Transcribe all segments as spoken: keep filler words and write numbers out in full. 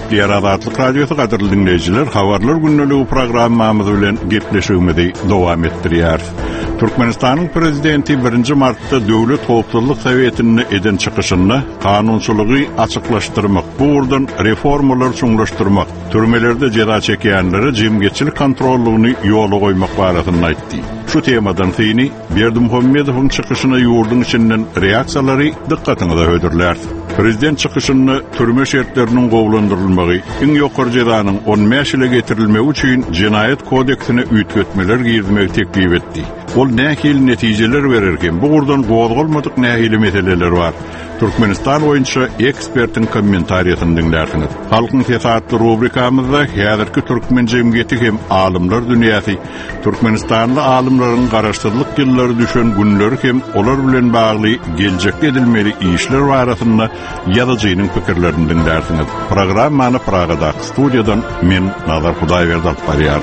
Diýer Azatlyk Radiosu gaderly dinleýijiler, habarlar günneligi programmamyz bilen gepleşigimizi dowam etdirýär. Türkmenistanyň prezidenti birinji martda Döwlet Howpsuzlyk Sowetini eden çykyşyny kanunçylygy açyklaşdyrmak, bu urdan reformalar soňlaşdyrmak, türmelerde jeda çekýänlere jemgyetçilik kontrollugyny ýola goýmak baratyny aýtdy. Şu temadan syny Berdimuhammedowyň çykyşyna ýurdun içinden reaksiýalary dikkatyňizi hödürler. Prezident çykyşyny türme şertleriniň gowlandyrylmagy, iň ýokary jedanyň on beş ýyla getirilmegi üçin Jinayet kodeksine üýtgetmeler girmek teklip etdi. Ol nähil netijeler bererken, bu urdan gowalmadyk nähil meseleler bar. Türkmenistan boýunça ekspertiň kommentariýasyny dinlärsiňiz. Halkyň siyasatly rubrikamyzda häzirki türkmen jemgyýeti hem alymlar dünýäsi, Türkmenistanly alymlaryň garaşdyrlyk ýyllary düşen günleri hem olar bilen bagly geljekde edilmeli işler barasynda ýazyjynyň pikirlerini dinlärsiňiz. Programmany Pragada studiýadan men Nazar Hudaýberdi alyp barýarym.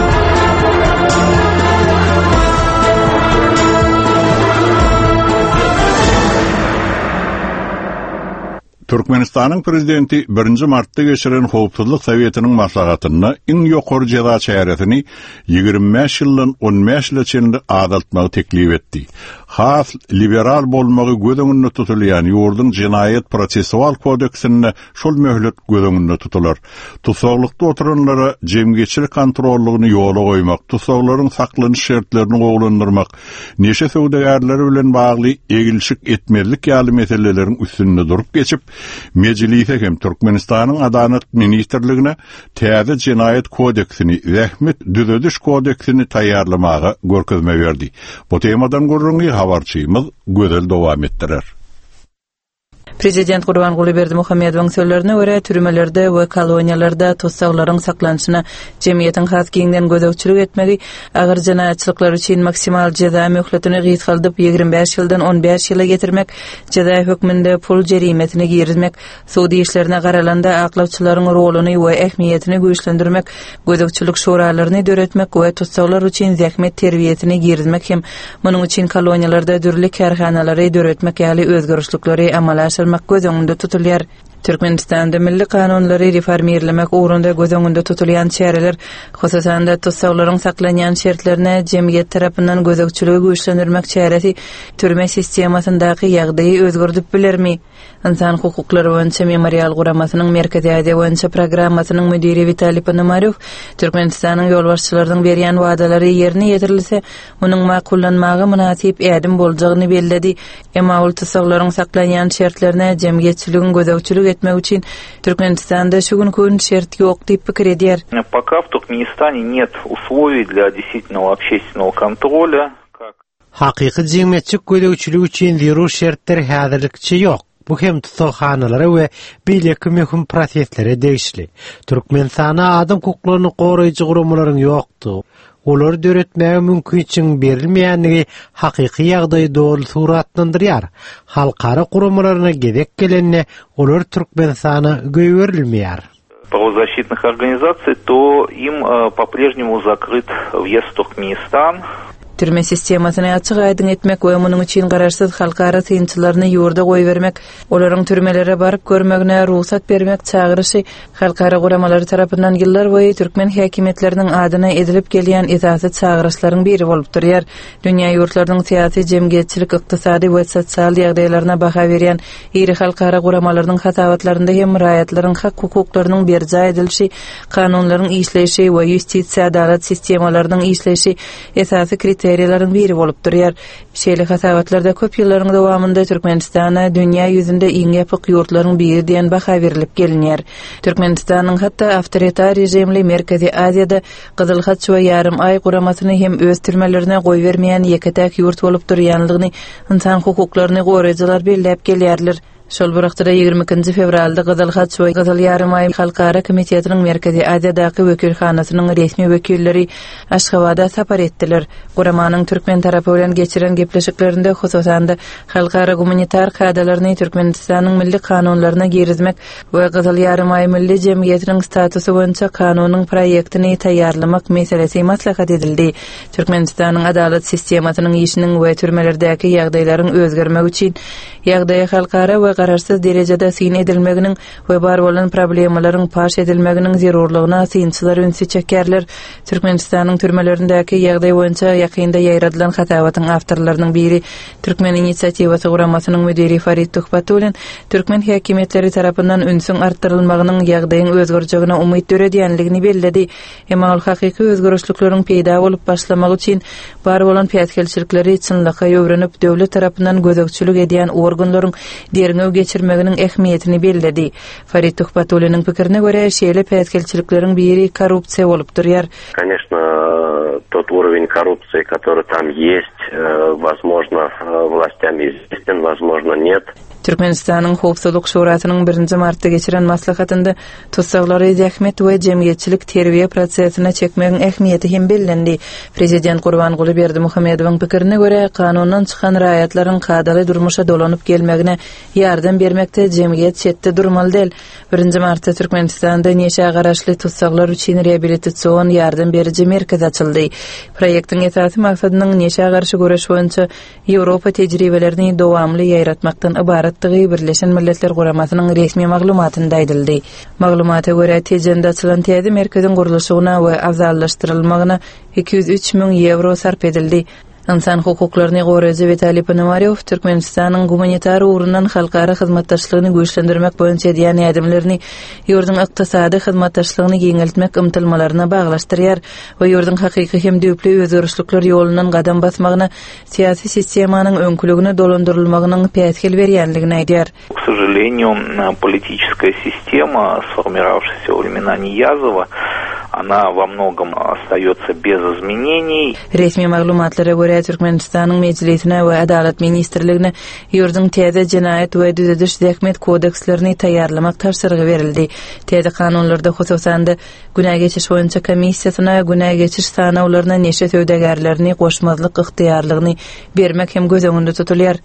Türkmenistanyň prezidenti birinji martda geçiren Howpsuzlyk Sowetiniň maslahatyny iň ýokary jeda çäresini ýygrimi beş ýyldan on beş ýyla çenli azaltmagy teklip etdi. Has liberal bolmagy göz tutulýan ýurdun Jinayet prosessual kodeksinde şol möhlet göz öňünde tutular. Tusaklykda oturanlara jemgyetçilik kontrollugyny ýola goýmak, tusaklaryň saklanyş şertlerini gowlandyrmak, neşe söwdegärleri bilen bagly egilşik etmezlik ýaly meseleleriň üstünde durup geçip Meclise hem Türkmenistanyň Adalet Ministrligine täze Jinayet kodeksini, Rahmet düzediş kodeksini taýýarlamagy görkezme berdi. Bu temadan gurrungy habarçymyz gözel dowam etdirer. Prezident Gurbanguly Berdimuhammedowyň sözlerine görä, türmelerde we koloniýalarda tutsaglaryň saklanyşyna jemgyýetiň has giňden gözegçilik etmegi, agyr jinaýatçylyklar üçin maksimal jeda möhletini gysgaldyp ýygrimi beş ýyldan on beş ýyla getirmek, jeda hökmünde pul jerimetini girmek, suudi işlerine garalanda aklawçylaryň roluny we ähmiýetini güýçlendirmek, gözegçilik şuralaryny döretmek we tutsaglar üçin zähmet terbiýetini girmek hem munyň üçin koloniýalarda dürli karhanalary döretmek ýaly özgörüşlikleri amala mak göz öňünde tutulýar. Türkmenistanda milli kanunlary reformirlemek uğrunda göz öňünde tutulýan çäreler, hosusan da tutsaglaryň saklanýan şertlerine jemgyýet tarapyndan gözegçiligi güýçlendirmek çäresi türme sistemasyndaky ýagdaýy özgördüp bilermi? İnsan hukuklary boýunça memorial guramasynyň merkezi ýa-da boýunça programmasynyň müdiri Vitaliy Ponomaryov Türkmenistanyň ýolbaşçylarynyň berýän wadalary ýerine ýetirilse, munyň makullanmagy münasip ädim boljagyny belledi. Emma ol tutsaglaryň saklanýan şertlerine jemgyýetçiligin gözegçilik etmek üçin Türkmenistanda şu günkü şert ýok diýip pikir edýär. Пока в Туркменистане нет условий для действительного общественного контроля. Hakyky jemgyýetçilik gözegçiligi üçin zerur şertler häzirlikçe ýok. Bu hem tutsakhanalary we bileki möhüm proseslere degişli. Türkmenistana adam hukuklaryny goraýjy guramalaryň ýokdy. Olar döretmäge mümkinçiň berilmeýänligi hakyky ýagdaýy dogry suratlandyrýar. Halkara guramalaryna gedek gelenine olar Türkmenistana göýberilmeýär. Правозащитных организаций, то им по-прежнему закрыт въезд в Туркменистан. Türme sistemasyny açyk aýdyn etmek we munyň üçin garaşsyz halkara tynçylaryny ýurda goýbermek, olaryň türmelere baryp görmegine ruhsat bermek çagyryşy halkara guramalary tarapyndan ýyllar boýy türkmen häkimetleriniň adyna edilip gelýän esasy çagyryşlaryň biri bolup durýar. Dünýä ýurtlarynyň syýasy, jemgyýetçilik, ykdysady we sosial ýagdaýlaryna baha berýän iri halkara guramalarynyň hasawatlarynda hem raýatlaryň hak hukuklarynyň berja edilişi, kanunlaryň işleýişi we ýustisiýa adalet sistemalarynyň işleýişi esasy kriteriýalaryň biri bolup durýar. Şeýle hasawatlarda köp ýyllaryň dowamında Türkmenistana dünýä ýüzünde iň ýapyk ýurtlaryň biri diýen baha berilip gelinýär. Türkmenistanyň hatda awtoritar rejimli Merkezi Aziýada Gyzyl Hat we ýarym ay guramasyny hem öz türmelerine goýbermeýän ýeketäk ýurt bolup durýanlygyny insan hukuklaryny goraýjylar belläp gelýärler. Şol wagtda ýygrimi ikinji fevralda Gyzyl Hat we Gyzyl ýarym ay halkara komitetiniň Merkezi Aziýadaky wekilhanasynyň resmi wekilleri Aşgabatda sapar etdiler. Guramanyň türkmen tarapy bilen geçiren gepleşiklerinde hususan da halkara humanitar kadalaryny Türkmenistanyň milli kanunlaryna girizmek we Gyzyl ýarym ay milli jemgyýetiniň statusy boýunça kanunyň proýektini taýýarlamak meselesi maslahat edildi. Türkmenistanyň adalet sistemasynyň işiniň we türmelerdäki ýagdaýlaryň özgermegi üçin ýagdaýy halkara we gararsız derejede syn edilmeginiň we bar bolan problemlaryň paş edilmeginiň zerurlygyna synçylar ünsi çekerler. Türkmenistanyň türmelerindäki ýagdaý boýunça ýakynda ýaýradylan hatawatyň awtorlarynyň biri Türkmen inisiatiwasy guramasynyň müdiri Farid Tuhbatullin türkmen häkimetleri tarapyndan ünsüň artdyrylmagynyň ýagdaýyň özgörjegine umyt döredýänligini belledi. Emma ol hakyky özgörüşlikleriň peýda bolup başlamagy üçin bar bolan piýatkelçilikleri çynlyka ýöwrenip döwlet tarapyndan gözegçilik edýän organlaryň derňew geçirmeginiň ähmiýetini belledi. Farid Tuhbatulliniň pikirine görä, şeýle piýatkelçilikleriň biri korrupsiýa bolup durýar. Конечно, тот уровень коррупции, который там есть, возможно, властям известен, возможно, нет. Türkmenistanyň Howpsuzlyk Şurasynyň birinji martda geçiren maslahatynda tutsaklary zähmet we jemgyýetçilik terbiýe prosesine çekmegiň ähmiýeti hem bellendi. Prezident Gurbanguly Berdimuhammedowyň pikirine görä, kanundan çykan raýatlaryň kadaly durmuşa dolanyp gelmegine ýardam bermekde jemgyýet çetde durmaly däl. birinji martda Türkmenistanda neşe garaşly tutsaklar üçin reabilitasiýon ýardam beriji merkez açyldy. Proýektiň esasy maksadynyň neşe garşy göreş boýunça Ýewropa tejribelerini dowamly ýaýratmakdan ibaret Birleşen Milletler Guramasynyň resmi maglumatynda aýdyldy. Maglumata görä tejende açylan täze merkeziň guruluşyna we azallaşdyrylmagyna iki yüz üç miň euro sarp edildi. İnsan hukuklaryny goraýjy Vitaliy Ponomaryow Türkmenistanyň humanitar urundan halkara hyzmatdaşlygyny güýçlendirmek boýunça edýän ýardamlaryny ýurdun ykdysady hyzmatdaşlygyny giňeltmek ymtylmalaryna baglaşdyrýar we ýurdun hakyky hem düýpli özgörüşlikler ýolundan gadam basmagyna siýasy sistemanyň öňküligini dolandyrylmagynyň päýtgel berýänligini aýdýar. К сожалению, политическая система, сформировавшаяся во времена Ниязова, она во многом остается без изменений. Resmi maglumatlara görä Türkmenistanyň meclisine we Adalet ministrligine ýurdun täze jinayet we düzediş zähmet kodekslerini taýýarlamak tapşyrygy berildi. Täze kanunlarda hususan da günä geçiş boýunça komissiýasyna günä geçiş sanawlaryna neşe söwdägärlerini goşmazlyk yktyýarlygyny bermek hem göz öňünde tutulýar.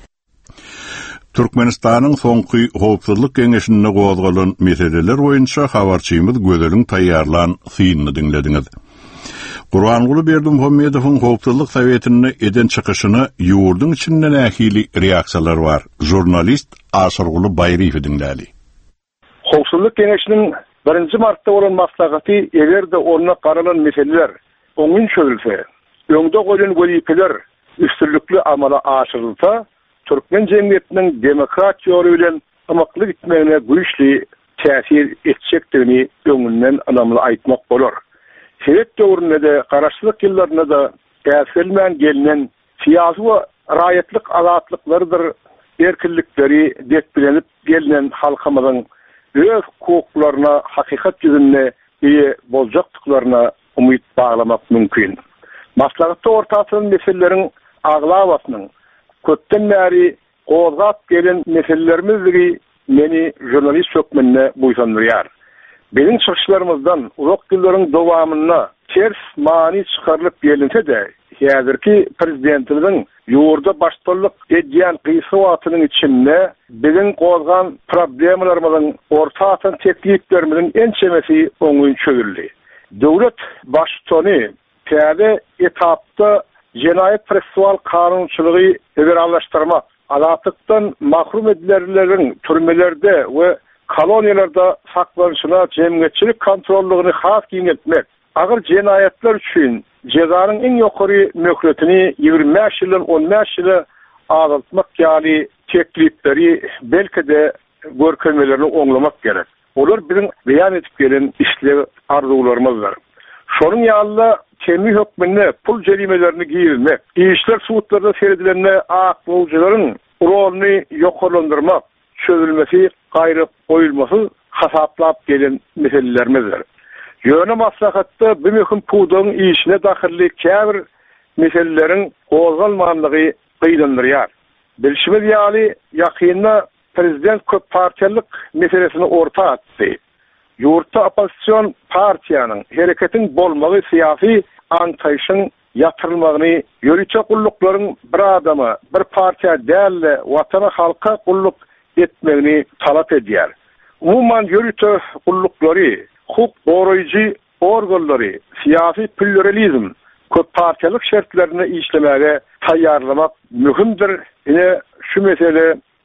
Türkmenistanyň soňky howpsuzlyk geňeşinde gozgalan meseleler boýunça habarçymyz gözeliň taýýarlan synyny dinlediňiz. Gurbanguly Berdimuhammedowyň howpsuzlyk sowetine eden çykyşyny ýurdun içinden ähili reaksiýalar bar. Jurnalist Asyrguly Baýrywy dinläli. Howpsuzlyk geňeşiniň birinji martda bolan maslahaty egerde onda garalan meseleler oňun çözülse, öňde goýulan welipeler üstünlikli amala aşyrylsa, Türkmen jemgyýetiniň demokratiýa ýoly bilen ymykly gitmegine güýçli täsir etjekdigini öňünden anamly aýtmak bolar. Sowet döwründe de garaşlyk ýyllarynda da täsirlen gelinen siýasy we raýatlyk azatlyklarydyr erkinlikleri deplenip gelinen halkymyzyň öz hukuklaryna hakykat ýüzünde ýe boljakdyklaryna umyt baglamak mümkin. Maslahatda ortasyň meseleleriň aglawasynyň köpden bäri gozap gelen meselelerimiz meni jurnalist hökmünde buýsandyrýar. Bizim çykyşlarymyzdan uzak ýyllaryň dowamyna ters mani çykarylyp gelinse de, häzirki prezidentimiň ýurda başçylyk edýän gysgawatynyň içinde bizim gozgan problemlarymyzyň ortadan tekliplerimiziň ençemesi oňuň çözüldi. Döwlet başçyny täze etapda Jinayet prosessual kanunçylygy liberallaşdyrmak, azatlıktan mahrum edilenlerin türmelerde ve koloniyalarda saklanışına cemiyetçilik kontrolluğunu has giňeltmek, agyr jinayetler üçin jezanyň en ýokary möhletini ýigirmi beş ýyldan on beş ýyla azaltmak ýaly teklipleri belki de görkezmelerini oňlamak gerek. Olar bizim beýan etip gelen işlew arzuwlarymyzlar. Şonuň ýalyda kemi hökmünde pul jerimelerini giýilmek, işler suwutlarda seredilenme aklawjylaryň roluny ýokarlandyrmak, çözülmesi, gaýry goýulmasy hasaplap gelen meselelerimiz. Ýöne maslahatda bu möhüm puwdyň işine dahilli käbir meseleleriň gozgalmanlygy gyýdandyrýar. Bilşimiz ýaly ýakynda prezident köp partiýalyk meselesini orta atdy. Ýurtda opposision partiýanyň hereketiň bolmagy syýasy antaýşyň ýatyrylmagyny, ýöriçe gullyklaryň bir adama, bir partiýa dälle watana halka gulluk etmegini talap edýär. Umuman ýöriçe gullyklary, hukuk goraýjy organlary, syýasy pluralizm, köp partiýalyk şertlerini işlemege taýýarlamak mühimdir. Ine şu mesele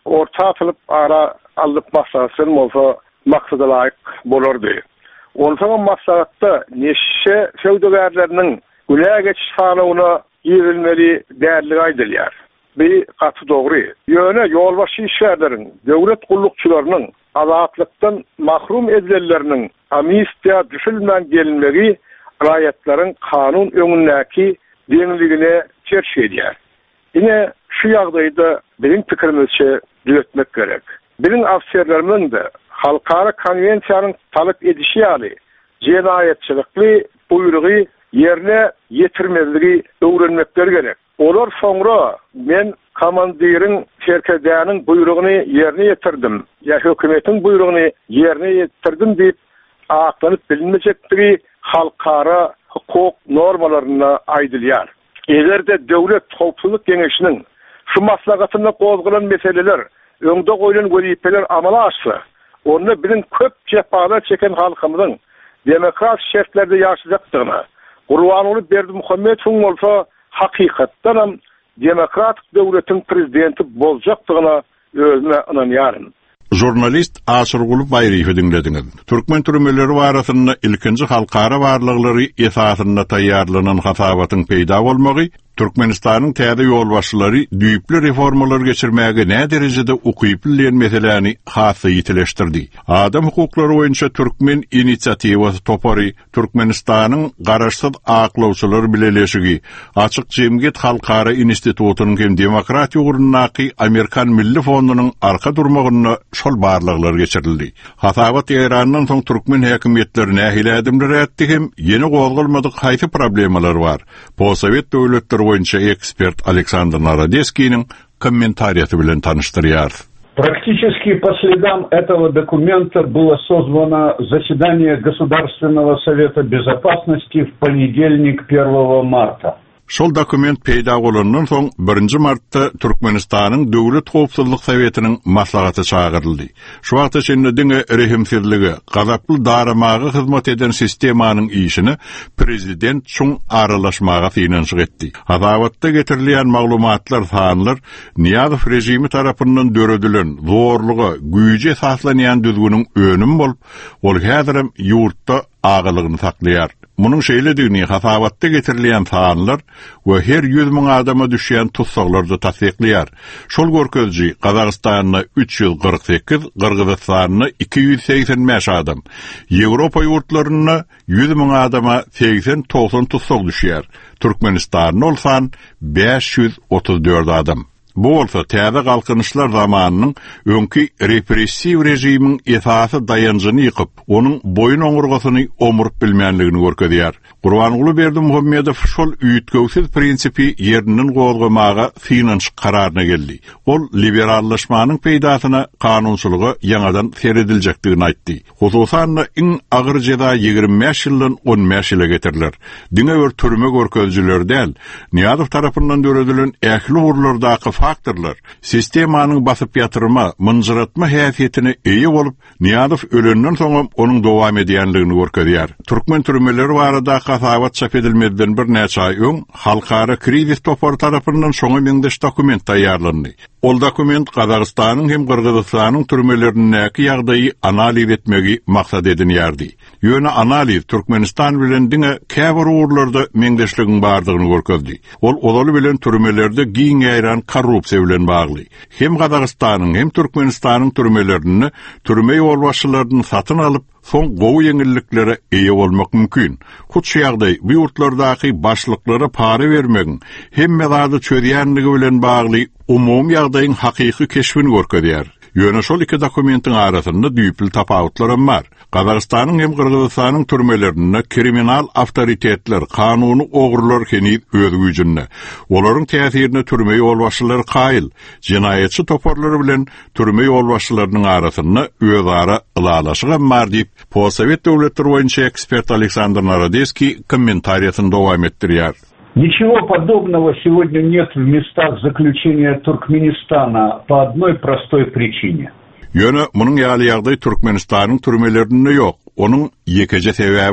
orta atılıp ara alıp maslahatın olsa maksada layık bolurdu. Ondan maslahatta neşe sevdögerlerinin güle geçiş kanunu girilmeli değerli aydılıyar. Bir katı doğru. Yöne yolbaşı işlerlerin, devlet kullukçularının azatlıktan mahrum edilenlerinin amnistiya düşülmen gelinmeli rayetlerin kanun önündeki deniliğine çerçe ediyor. Yine şu yağdayda benim fikrimizce düzeltmek gerek. Benim afserlerimin de halkara konvensiyanın talep edişi yali cinayetçilikli buyruğu yerine yetirmezliği öğrenmekler gerek. Olar sonra men komandirin şirketinin buyruğunu yerine yetirdim. Ya hükümetin buyruğunu yerine yetirdim deyip aklanıp bilinmeyecektiği halkara hukuk normalarına aydılıyar. Eğer de devlet topluluk genişinin şu maslahatında kozgulan meseleler, öňde goýulan wezipeler amala aşsa, onu bilin köp cepalar çeken halkımızın demokrat şertlerde yaşayacakdygyna, Gurbanuly Berdimuhammedow bolsa hakykatdan hem demokrat devletin prezidenti boljakdygyna özüme inanýarym. Jurnalist Aşyrguly Baýrywy dinlediňiz. Türkmen türmeleri barasynda ilkinji halkara barlyklary esasyna taýýarlanan hasabatyň peýda bolmagy Türkmenistanyň täze ýolbaşçylary düýpli reformalar geçirmäge ne derejede ukyp bilen meseleni hasy ýetileşdirdi. Adam hukuklary boýunça Türkmen inisiatiwasy topary Türkmenistanyň garaşsyz aklawçylar bileşigi Açyk Jemgyýet Halkara Institutunyň hem demokratiýa ugrundaky Amerikan Milli Fondunyň arka durmagyna şol barlyklar geçirildi. Hasabat ýaranyndan soň Türkmen häkimetleri nähile adımlar etdi hem ýeni gowgalmadyk haýsy problemalar bar. Posowet döwletleri boýunça ekspert Александр Народецкийниň комментариясы bilen tanıştırýar. Практически по следам этого документа было созвано заседание Государственного совета безопасности в понедельник первого марта. Şol dokument peýda bolandan soň birinji martda Türkmenistanyň Döwlet Howpsuzlyk Sowetiniň maslahaty çağıryldy. Şu wagtda içinde diňe rehimsizligi, gazaply daramagy hyzmat eden sistemanyň işini prezident şoň aralaşmaga finansyk etdi. Hasabatda getirilen maglumatlar sanlar Niýazow rejimi tarapyndan döredilen zorlugy, güýje esaslanýan düzgüniň önüm bolup, ol häzirem ýurtda agalygyny saklaýar. Munun şeýledigini hasabatda getirilen sanlar we her yüz miň adama düşýän tutsaklardy tasdikleýär. Şol görkezji Gazagystanyna üç yüz kırk sekiz, Kyrgyzstanyna iki yüz seksen beş adam, Ýewropa ýurtlaryna yüz miň adama seksen doksan tutsak düşýär. Türkmenistanyna olsan beş yüz otuz dört adam. Bu bolsa täze galkynışlar zamanynyň öňki repressiw rejimiň esasy dayanjyny ýykyp, onuň boyun oňurgasyny omurp bilmänligini görkezýär. Gurbanuly Berdimuhammedow şol üýtgewsiz prinsipi ýeriniň gowgamaga finansyk kararyna geldi. Ol liberallaşmanyň peýdasyna kanunçylygy ýaňadan serediljakdygyny aýtdy. Hususan iň agyr jeda ýigirme beş ýyldan on beş ýyla getiriler. Diňe bir türme görkezjiler däl, Niýazow tarapyndan döredilen ähli urlardaky faktorlar sistemanyň basyp ýatyrma, mınjyratma häsiýetine eýe bolup, Niýazow ölenden soň onuň dowam edýänligini görkezýär. Türkmen türmeleri barada hasabat çap edilmeden bir näçe aý öň halkara krizis topar tarapyndan şoňa meňdeş dokument taýýarlandy. Ol dokument Gazagystanyň hem Kyrgyzstanyň türmelerindäki ýagdaýy analiz etmegi maksat edilýärdi. Ýöne analiz Türkmenistan bilen diňe käbir urlarda meňdeşligiň bardygyny görkezdi. Ol olaly bilen türmelerde giň ýaýran korrupsiýa bilen bagly. Hem Gazagystanyň hem Türkmenistanyň türmelerini türme ýolbaşçylarynyň satyn alyp soň gowy ýeňilliklere eýe bolmak mümkin. Hut şu ýagdaý bu ýurtlardaky başlyklara para bermegiň hemme zady çözýänligi bilen bagly umum ýagdaýyň hakyky keşfini görkezýär. Ýöne şol iki dokumentin arasynda düýpli tapawutlar bar. Gazagystanyň hem Kyrgyzstanyň türmelerinde kriminal awtoritetler, kanuny ogurlar kenip öz güýjünde. Olaryň täsirine türme ýolbaşçylary qaýyl, jinayetçi toparlary bilen türme ýolbaşçylarynyň arasynda özara ylalaşygy bar diýip Posowet döwletleri boýunça ekspert Александр Народецкий комментариясын dowam etdirýär. Ничего подобного сегодня нет в местах заключения Туркменистана по одной простой причине. Ýöne munyň ýaly ýagdaý Türkmenistanyň türmelerinde ýok. Onuň ýekeje sebäbi bar.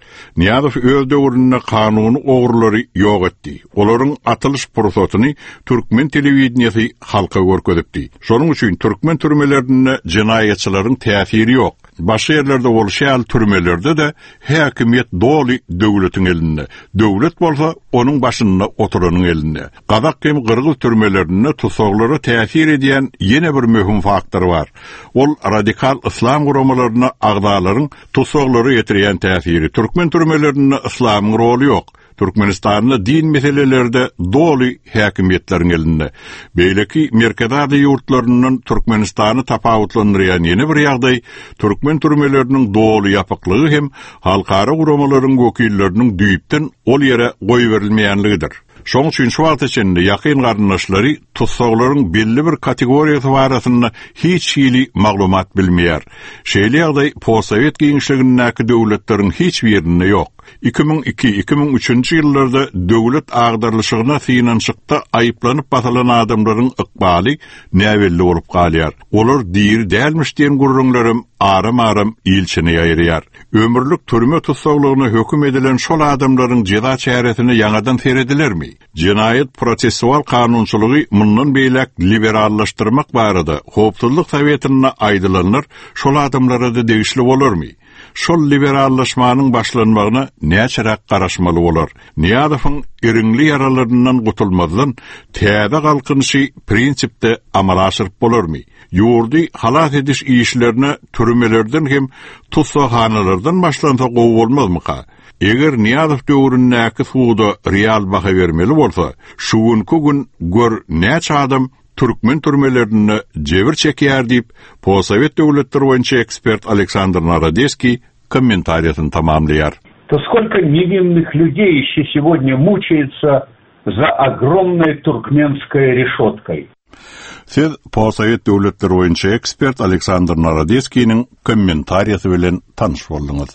Niyazov öz döwründe kanuny ogurlary ýok etdi. Olaryň atylış prosesyny Türkmen telewizionyasy halka görkezipdi. Şonuň üçin türkmen türmelerinde jinaýatçylaryň täsiri ýok. Başga ýerlerde bolşýan türmelerde de häkimiýet doly döwletiň elinde. Döwlet bolsa onuň başynda oturanyň elinde. Gazak hem Gırgız türmelerinde tusaklary täsir edýän ýene bir möhüm faktor bar. Ol radikal islam guramalaryna agdalaryň tusaklary ýetirýän täsiri. Türkmen türmelerinde islamyň roly ýok. Türkmenistan'da din meselelerinde doly häkimiýetleriň elinde. Beýleki merkezade ýurtlarynyň Türkmenistan'y tapawutlandyrýan ýene bir ýagdaý türkmen türmeleriniň doly ýapyklygy hem halkara guramalaryň wekilleriniň düýpden ol ýere goýberilmeýänligidir. Şoň üçin şu wagt içinde ýakyn garyndaşlary tutsaklaryň belli bir kategoriýasy barasynda hiç hili maglumat bilmeýär. Şeýle ýagdaý post-sowet giňişligindäki döwletleriň hiç birinde ýok. iki bin iki iki bin üçünçi ýyllarda döwlet agdarlyşygyna finançykda aýyplanyp basalan adamlaryň ykbaly näwelli bolup galýar. Olar diýir dälmiş diýen gurrunlarym aram-aram ilçini ýaýrýar. Ömürlük türme tutsaklygyna höküm edilen şol adamlaryň jeda çäresini ýangadan seredilermi? Jinaýat prosessual kanunçylygy mundan beýlek liberallaşdyrmak barada Howpsuzlyk Sowetine aýdylanlar şol adamlara da degişli bolarmy? Şol liberallaşmanyň başlanmagyna näçerak garaşmaly bolar? Niýazowyň iriňli ýaralaryndan gutulmadan täze galkynşy prinsipde amala aşyryp bolarmy? Ýurdy halat ediş işlerine türmelerden hem tutsakhanalardan başlansa gowy bolmazmy? Eger Niýazow döwründäki suwda real baha bermeli bolsa, şugunky gün gör näçe adam Türkmen türmelerinde jebir çekýär diýip post-sowet döwletleri boýunça ekspert Aleksandr Narodeski комментариясын тамамлаяр. То сколько невинных людей еще сегодня мучается за огромной туркменской решеткой? Siz post-sowet döwletleri boýunça ekspert Aleksandr Narodeskiň kommentariýasy bilen tanyş boldyňyz.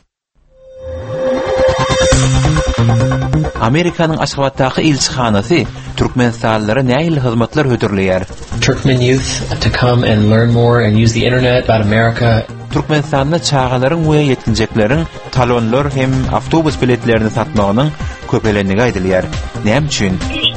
Amerikanyň Aşgabatdaky elçihanasy Türkmenistanlylara näýil hyzmatlar hötürleýär. Turkmen youth to come and learn more and use the internet about America. Türkmenistan'da çağalaryň we ýetinjekleriň talonlar hem awtobus biletlerini satmagynyň köpelenligi aýdylýar. Näme üçin?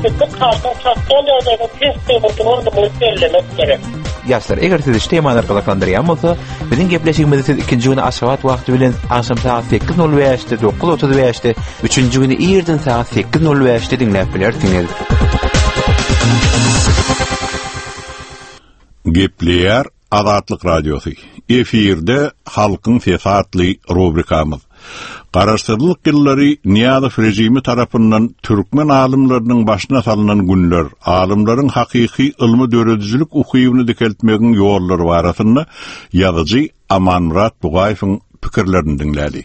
Ýaşlar, eger siz şu temalar galaklandyrýan bolsa, biziň gepleşigimizi siz ikinji güni Aşgabat wagty bilen akşam saat sekiz nol beşde dokuz otuz beşde, üçünji güni ýerden saat sekiz nol beşde dinläp bilersiňiz. Gepleýär Azatlyk radiosu. Efirde halkyň sesi adly rubrikamyz. Garaşdyrlyk ýyllary Niýazow rejimi tarapyndan türkmen alymlarynyň başyna salynan günler, alymlaryň hakyky ilmi döredicilik ukybyny dikeltmegiň ýollary barasynda ýazyjy Amanmurat Bugaýewiň pikirlerini dinlädi.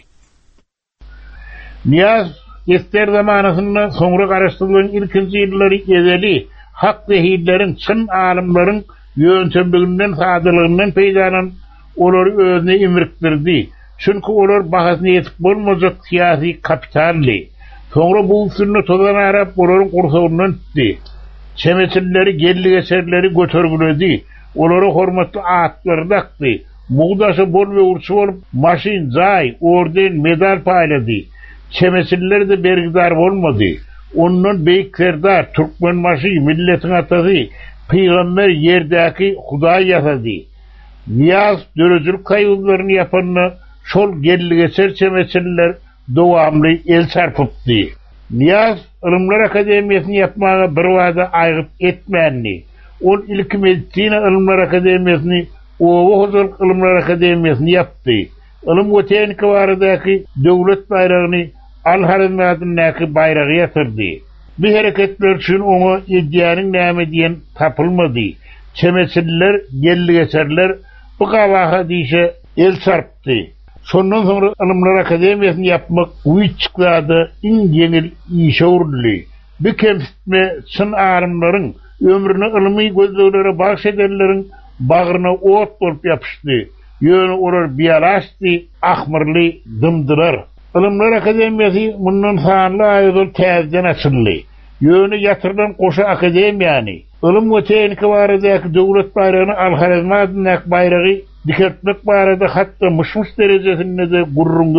Niýaz ester zamanysynda soňra garaşdyrylan ilkinji ýyllary ezeli hak zehirleriň çyn alymlaryň ýöntemliginden sadyrlygyndan peýdalan olary özüne imrikdirdi. Çünki olar bahasyny ýetip bolmajak syýasy kapitally. Soňra bu usulny tozan arap olaryň gursagyndan tutdy. Çemeçilleri, gelli eserleri götürgüledi. Olary hormatly atlary dakdy. Muğdaşy bol we urçy bolup, maşin, jaý, orden, medal paýlady. Çemeçiller de bergidar bolmady. Ondan beýik serdar, türkmen maşy, milletiň atasy, Peygamber yerdäki Hudaý ýasady. Niýaz dörejilik kaýgularyny ýapanyna şol gelligeser çemeçiller dowamly el sarpypdy. Niýaz Ilmlar Akademiýasyny ýapmaga bir wada aýgyp etmänli. Ol ilki medisina Ilmlar Akademiýasyny, Owa Hojalyk Ilmlar Akademiýasyny ýapdy. Ilim we tehnika baradaky döwlet bayragyny Al-Harazmatynyňky bayragy ýatyrdy. Bu hereketler üçin oňa edýäniň näme diýen tapylmady. Çemeçiller, gelligeserler bu gawaha diýişe el sarpdy. Şondan soňra Ilmlar Akademiýasyny ýapmak uýçyklady, iň ýeňil işe urly. Bu kemsitme çyn arymlaryň ömrüni ilmi gözleglere baş edenleriň bagyryna ot bolup ýapyşdy. Ýöne olar biýalaşdy, ahmyrly dymdylar. Ilmlar Akademiýasy mundan sanly aýdyl täzeden açyldy. Ýöne ýatyrylan goşa akademiýany, ilim we tehnika baradaky döwlet bayragyny Al-Harazmatynyň bayragy dikeltmek barada hatda myşmyş derejesinde de gurrun ýok.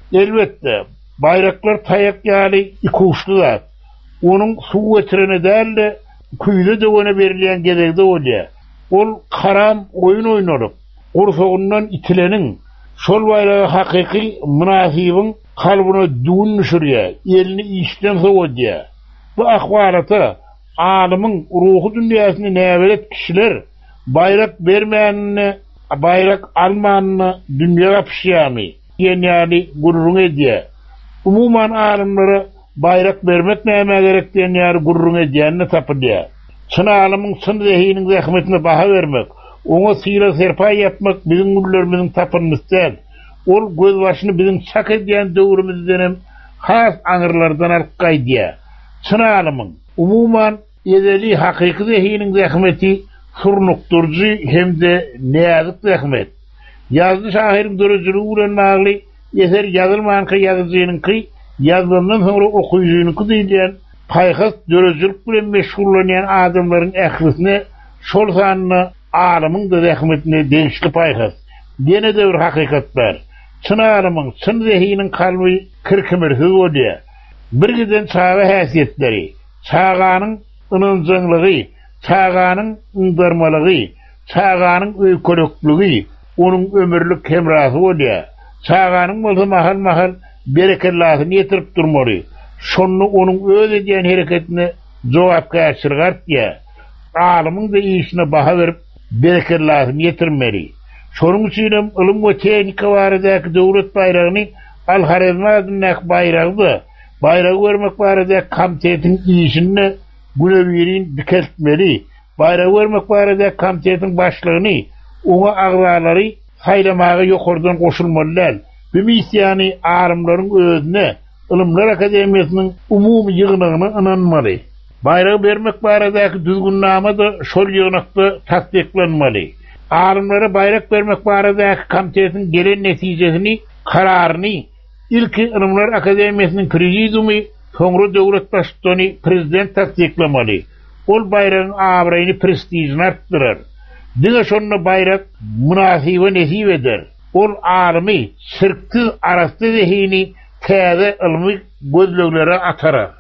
Elbette bayraklar tayak ýaly iki uçlular. Onun su getirene değil de kuyda dövene berilen gedegde olya. Ol karam oyun oynaryp, orsoğundan itilenin şol bayrağı hakiki münasibin kalbine düğün düşürüyor, elini işten soğuyor. Bu ahvalata alımın ruhu dünyasını nevelet kişiler bayrak vermeyenini, bayrak almanını dünya yapışıyamı, yani gururun ediyor. Umuman alımları bayrak vermek neyme gerektiğini yani gururun ediyeni tapıdıyor. Çın alımın çın zehinin zahmetine baha vermek, ona sıyla serpay yapmak bizim güllerimizin tapınmıştır. Ol göz başını bizim çak ediyen dövrümüzden has anırlardan alıp kaydiya. Çın alımın umuman edeli hakiki zehinin zahmeti surnukturcu hem de neyadık zahmet. Yazdı şahirin dörücülüğü uğranmağlı yeter yazılmayan ki yazıcının ki yazılandan sonra okuyucunun ki deyleyen paykas dörücülük bile meşgullanyan adamların ehlisine şol sanına alımın da zahmetine değişli paykas. Yine de bir hakikat var. Çın alımın, çın zehinin kalbi kırkımirsiz oluyor. Bir giden çağı hasiyetleri, çağanın ınıncınlığı, çağanın ındarmalığı, çağanın öykölüklüğü, onun ömürlük hemrahı oluyor. Çağanın olsa mahal mahal berekellasını yetirip durmalı. Şonu onun öz ediyen hareketine cevap karşılığart diye. Alımın da iyisine baha verip berekellasını yetirmeli. Şonun için ılım ve tehnika varadaki devlet bayrağını al-Harizmadınnak bayrağıdı. Bayrağı vermek varadaki komitetin iyisini günevirin dikeltmeli. Bayrağı vermek varadaki komitetin başlığını ona ağlarları saylamağı yokurdan koşulmalılar. Bir misyani ağrımların özüne Ilimler Akademiyasının umumi yığınağına inanmalı. Bayrağı vermek varadaki düzgünname da şol yığınakta tasdiklenmeli. Ağrımlara bayrak vermek varadaki komitetin gelen neticesini, kararını ilki Ilimler Akademiyasının prezidiumu, sonra devlet başkanı prezident tasdiklemalı. Ol bayrağın ağabrayını prestijini arttırır. Dine şonuna bayrak münasibe nesip eder. Ol ağrımı sırksız arastı zehini täze ilmi gözlüklere atarar.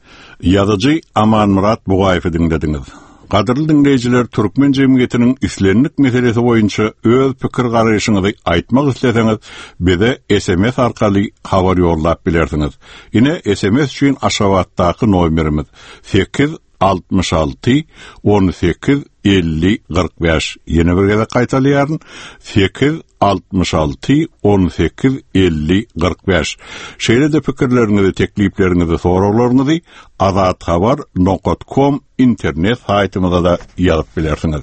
Yazıcı Aman Murat Buğayf'ı dinlediniz. Qadırlı dinleyiciler, Türkmen cemiyetinin islenlik meselesi boyunca öz pikir garaşyňyzy aýtmak isleseňiz, bize S M S arkaly habar ýollap bilersiniz. Ine S M S üçin Aşgabatdaky nomerimiz sekiz altmış altı on sekiz elli kırk beş. Yine bir kere kaytalayarın sekiz altmış altı on sekiz elli kırk beş. Şeýle de pikirlerinizi, tekliplerinizi, soralarınızı azathabar nokta com internet saytymyza da ýazyp bilersiniz.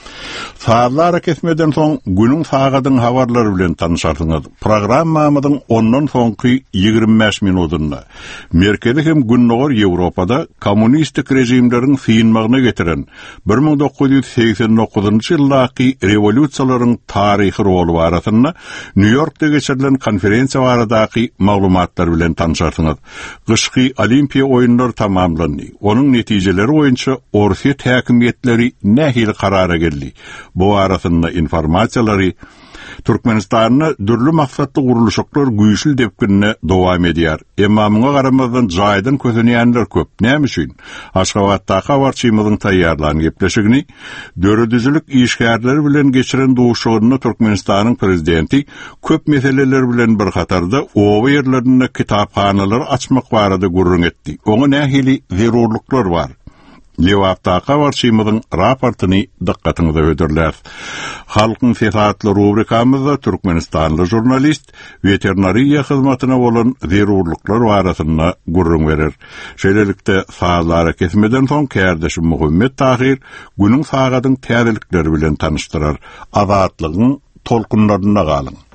Saatlar kesmeden soň günüň sagadyň habarlary bilen tanışarsınız. Programmamyzyň ondan soňky ýygrimi beş minutunda merkezi hem günnäger Ýewropada kommunistik rejimleriň syýnmagyna getiren bir ming dokuz ýüz seksen dokuzynjy ýyldaky rewolýusiýalaryň taryhy rolu barasynda New Yorkda geçirilen konferensiýa baradaky maglumatlar bilen tanışarsınız. Gyşky Olimpiýa oýunlary tamamlandy. Onuň netijeleri boýunça Orsiýa häkimetleri nähili karara geldi. Bu arasında informasiýalary Türkmenistanyň dürli maksatly guruluşlar güýçli depkinne dowam edýär. Emma muňa garamazdan jaýdan közenýänler köp. Näme üçin? Aşgabatda habarçymyzyň taýýarlanyp gepleşigini döredüzülük işgärleri bilen geçiren duşugyny Türkmenistanyň prezidenti köp meseleler bilen bir hatarda o ýerlerinde kitaphanalary açmak barada gurrun etdi. Oňa nähili zerurluklar bar. Lewaptaqa warşymyzyň raportyny diqqatyňyza ödürler. Halkyň sesatly rubrikamyzda Türkmenistanly jurnalist veterinariýa hyzmatyna bolan zerurluklar barasynda gurrun berer. Şeýlelikde saatlara kesmeden soň kärdeşim Muhammed Tahir günüň sagadyň täzelikleri bilen tanışdyrar. Azatlygyň tolkunlaryna galyň.